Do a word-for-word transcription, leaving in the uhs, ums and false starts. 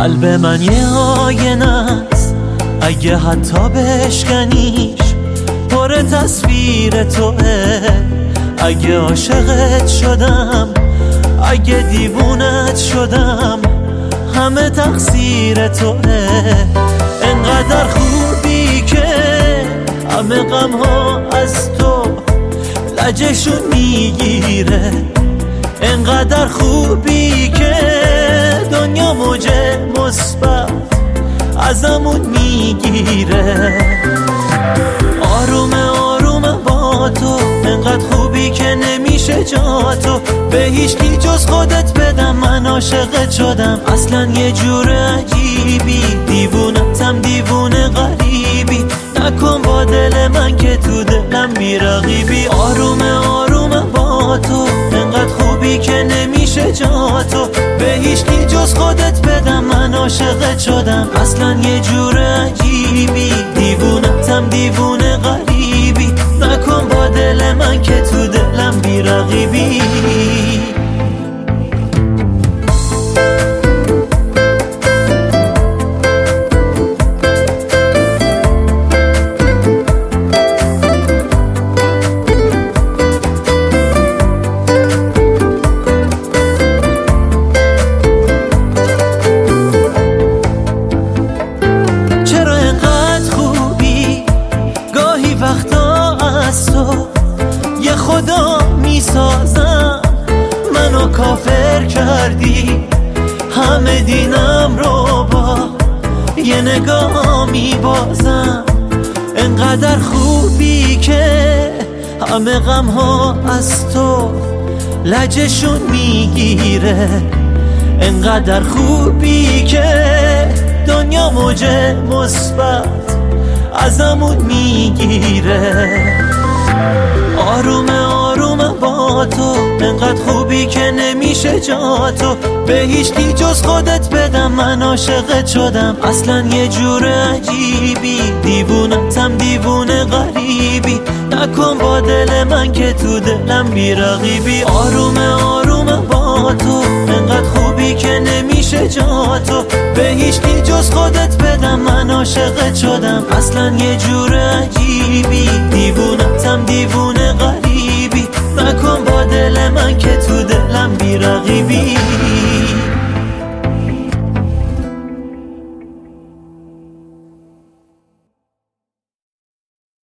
قلب من یه آینه است، اگه حتی بشکنیش پر تصویر توه. اگه عاشقت شدم، اگه دیوونت شدم، همه تقصیر توه. انقدر خوبی که همه غم ها از تو لجشون میگیره. انقدر خوبی که دنیا موج مثبت ازمون میگیره. آرومه آرومه با تو، انقدر خوبی که نمیشه جا تو به هیچ کی جز خودت بدم. من عاشقت شدم اصلا یه جور عجیبی، دیوونتم دیوونه غریبی. نکن با دل من که تو دلم بی رقیبی. آرومه آرومه با تو، انقدر خوبی که نمیشه جا تو به هیچ کی جز خودت بدم. من عاشقت شدم اصلا یه جور عجیبی، دیوونتم دیوونه غریبی. نکن با دل من که تو دلم بی رقیبی. وقتا از تو یه خدا میسازم، منو کافر کردی. همه دینم رو با یه نگاه میبازم. انقدر خوبی که همه غم ها از تو لجشون میگیره. انقدر خوبی که دنیا موج مثبت ازمون میگیره. آرومه آرومه با تو، انقدر خوبی که نمیشه جا تو به هیچ کی جز خودت بدم. من عاشقت شدم اصلا یه جور عجیبی، دیوونتم دیوونه غریبی. نکن با دل من که تو دلم بی رقیبی. آرومه آرومه با تو، انقدر خوبی که نمیشه جا تو به هیچ کی جز خودت بدم. من عاشقت شدم اصلا یه جور عجیبی، دیوونتم دیوونه غریبی. نکن با دل من که تو دلم بی رقیبی.